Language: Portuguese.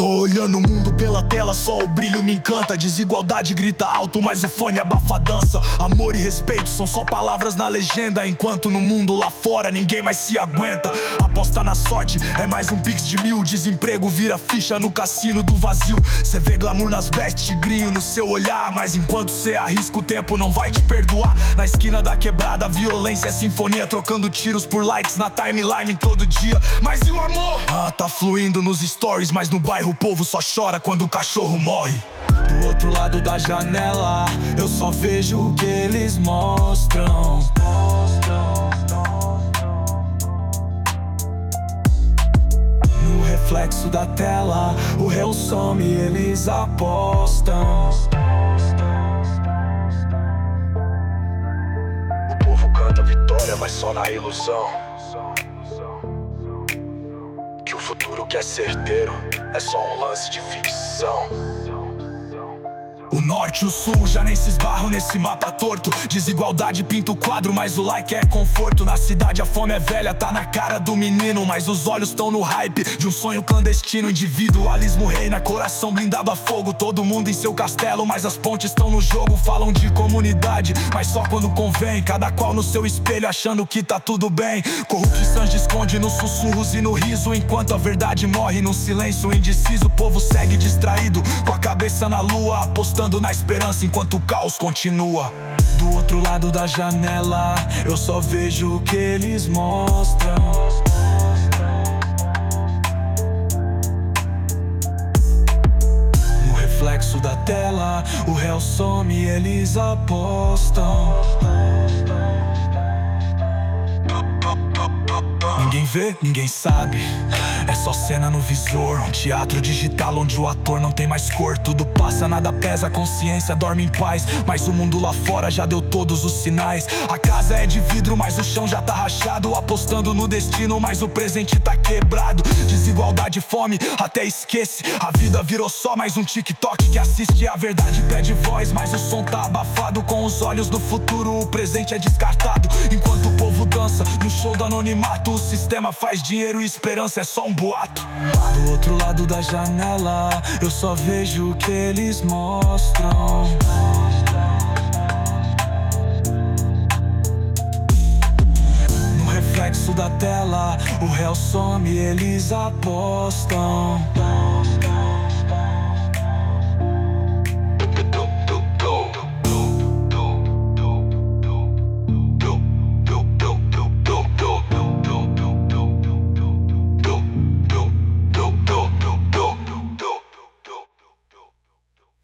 Olhando o mundo pela tela, só o brilho me encanta. Desigualdade grita alto, mas o fone abafa a dança. Amor e respeito são só palavras na legenda, enquanto no mundo lá fora ninguém mais se aguenta. Aposta na sorte, é mais um pix de 1000. Desemprego vira ficha no cassino do vazio. Cê vê glamour nas vestes, tigrinho no seu olhar, mas enquanto cê arrisca o tempo não vai te perdoar. Na esquina da quebrada, violência é sinfonia, trocando tiros por likes na timeline todo dia. Mas e o amor? Tá fluindo nos stories, mas no bairro o povo só chora quando o cachorro morre. Do outro lado da janela, eu só vejo o que eles mostram. No reflexo da tela, o réu some e eles apostam. O povo canta vitória, mas só na ilusão. Que o futuro que é certeiro é só um lance de ficção. O norte e o sul já nem se esbarram nesse mapa torto. Desigualdade pinta o quadro, mas o like é conforto. Na cidade a fome é velha, tá na cara do menino, mas os olhos tão no hype de um sonho clandestino. Individualismo reina, coração blindado a fogo. Todo mundo em seu castelo, mas as pontes estão no jogo. Falam de comunidade, mas só quando convém. Cada qual no seu espelho achando que tá tudo bem. Corrupção esconde nos sussurros e no riso, enquanto a verdade morre num silêncio indeciso. O povo segue distraído, com a cabeça na lua, apostando na esperança enquanto o caos continua. Do outro lado da janela, eu só vejo o que eles mostram. No reflexo da tela, o réu some e eles apostam. Ninguém vê, ninguém sabe, é só cena no visor. Um teatro digital onde o ator não tem mais cor. Tudo passa, nada pesa, a consciência dorme em paz. Mas o mundo lá fora já deu todos os sinais. A casa é de vidro, mas o chão já tá rachado. Apostando no destino, mas o presente tá quebrado. Desigualdade e fome, até esquece. A vida virou só mais um TikTok que assiste. A verdade pede voz, mas o som tá abafado. Com os olhos do futuro, o presente é descartado. Enquanto o povo dança no show do anonimato, o sistema faz dinheiro e esperança é só um boato. Do outro lado da janela, eu só vejo o que eles mostram. No reflexo da tela, o réu some e eles apostam.